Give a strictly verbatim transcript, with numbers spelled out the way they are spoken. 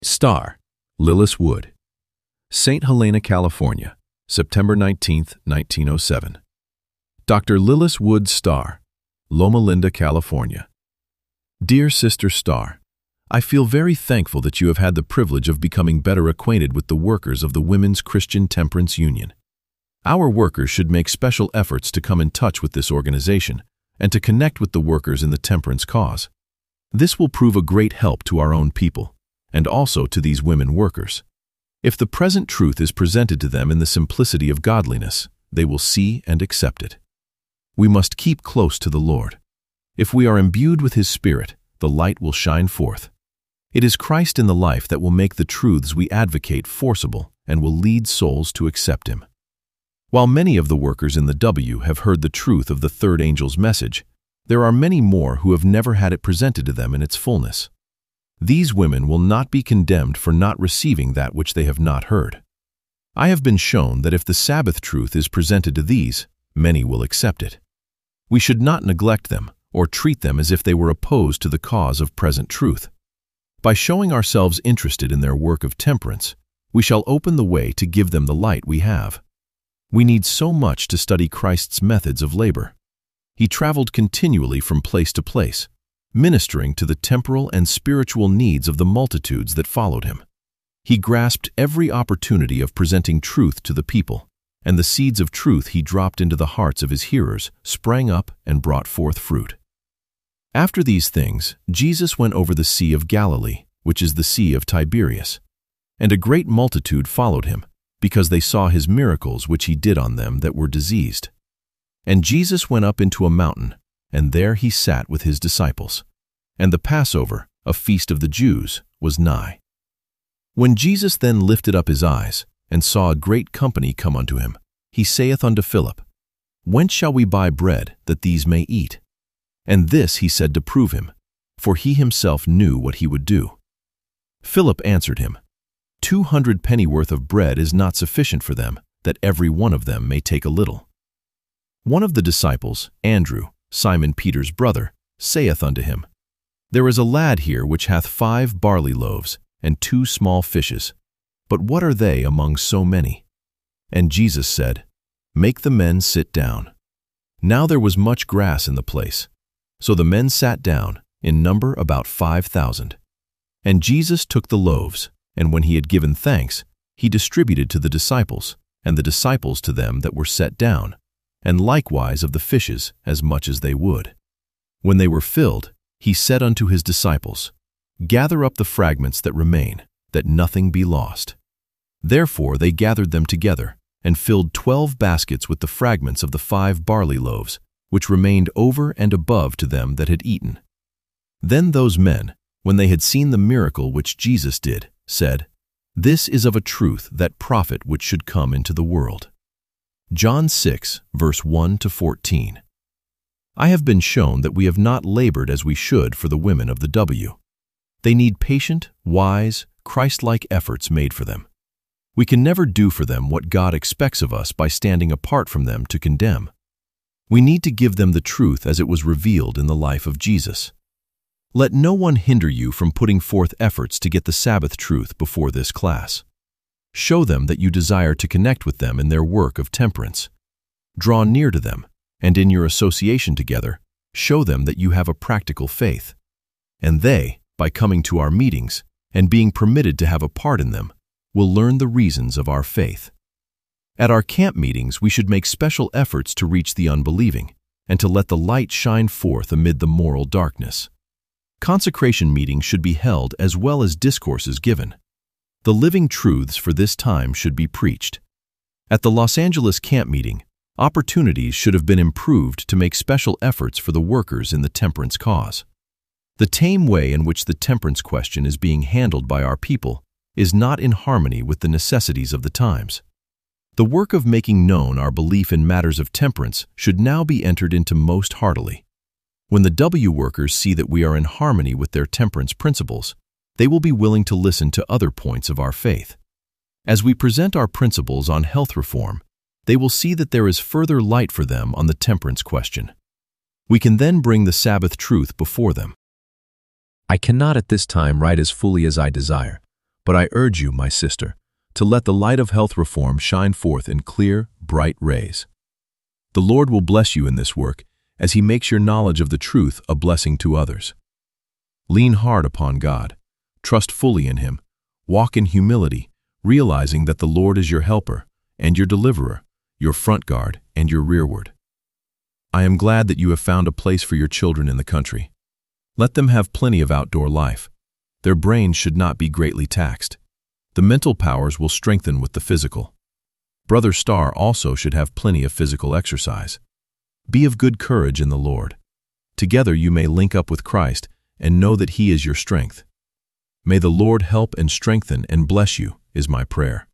Star, Lillis Wood. Saint Helena, California, September nineteenth, nineteen oh seven. Doctor Lillis Wood Star, Loma Linda, California. Dear Sister Star, I feel very thankful that you have had the privilege of becoming better acquainted with the workers of the Women's Christian Temperance Union. Our workers should make special efforts to come in touch with this organization and to connect with the workers in the temperance cause. This will prove a great help to our own people, and also to these women workers. If the present truth is presented to them in the simplicity of godliness, they will see and accept it. We must keep close to the Lord. If we are imbued with His Spirit, the light will shine forth. It is Christ in the life that will make the truths we advocate forcible and will lead souls to accept Him. While many of the workers in the W have heard the truth of the third angel's message, there are many more who have never had it presented to them in its fullness. These women will not be condemned for not receiving that which they have not heard. I have been shown that if the Sabbath truth is presented to these, many will accept it. We should not neglect them or treat them as if they were opposed to the cause of present truth. By showing ourselves interested in their work of temperance, we shall open the way to give them the light we have. We need so much to study Christ's methods of labor. He traveled continually from place to place, ministering to the temporal and spiritual needs of the multitudes that followed Him. He grasped every opportunity of presenting truth to the people, and the seeds of truth He dropped into the hearts of His hearers sprang up and brought forth fruit. After these things, Jesus went over the Sea of Galilee, which is the Sea of Tiberias, and a great multitude followed Him, because they saw His miracles which He did on them that were diseased. And Jesus went up into a mountain, and there He sat with His disciples. And the Passover, a feast of the Jews, was nigh. When Jesus then lifted up His eyes, and saw a great company come unto Him, He saith unto Philip, Whence shall we buy bread, that these may eat? And this He said to prove Him, for He Himself knew what He would do. Philip answered Him, Two hundred pennyworth of bread is not sufficient for them, that every one of them may take a little. One of the disciples, Andrew, Simon Peter's brother, saith unto Him, There is a lad here which hath five barley loaves and two small fishes, but what are they among so many? And Jesus said, Make the men sit down. Now there was much grass in the place. So the men sat down, in number about five thousand. And Jesus took the loaves, and when He had given thanks, He distributed to the disciples, and the disciples to them that were set down, and likewise of the fishes as much as they would. When they were filled, He said unto His disciples, Gather up the fragments that remain, that nothing be lost. Therefore they gathered them together, and filled twelve baskets with the fragments of the five barley loaves, which remained over and above to them that had eaten. Then those men, when they had seen the miracle which Jesus did, said, This is of a truth that prophet which should come into the world. John six, verse one to fourteen. I have been shown that we have not labored as we should for the women of the W. They need patient, wise, Christ-like efforts made for them. We can never do for them what God expects of us by standing apart from them to condemn. We need to give them the truth as it was revealed in the life of Jesus. Let no one hinder you from putting forth efforts to get the Sabbath truth before this class. Show them that you desire to connect with them in their work of temperance. Draw near to them, and in your association together, show them that you have a practical faith. And they, by coming to our meetings and being permitted to have a part in them, will learn the reasons of our faith. At our camp meetings, we should make special efforts to reach the unbelieving and to let the light shine forth amid the moral darkness. Consecration meetings should be held as well as discourses given. The living truths for this time should be preached. At the Los Angeles camp meeting, opportunities should have been improved to make special efforts for the workers in the temperance cause. The tame way in which the temperance question is being handled by our people is not in harmony with the necessities of the times. The work of making known our belief in matters of temperance should now be entered into most heartily. When the W workers see that we are in harmony with their temperance principles, they will be willing to listen to other points of our faith. As we present our principles on health reform, they will see that there is further light for them on the temperance question. We can then bring the Sabbath truth before them. I cannot at this time write as fully as I desire, But I urge you, my sister, to let the light of health reform shine forth in clear, bright rays. The Lord will bless you in this work as He makes your knowledge of the truth a blessing to others. Lean hard upon God. Trust fully in Him. Walk in humility, realizing that the Lord is your helper and your deliverer, your front guard and your rearward. I am glad that you have found a place for your children in the country. Let them have plenty of outdoor life. Their brains should not be greatly taxed. The mental powers will strengthen with the physical. Brother Star also should have plenty of physical exercise. Be of good courage in the Lord. Together you may link up with Christ and know that He is your strength. May the Lord help and strengthen and bless you, is my prayer.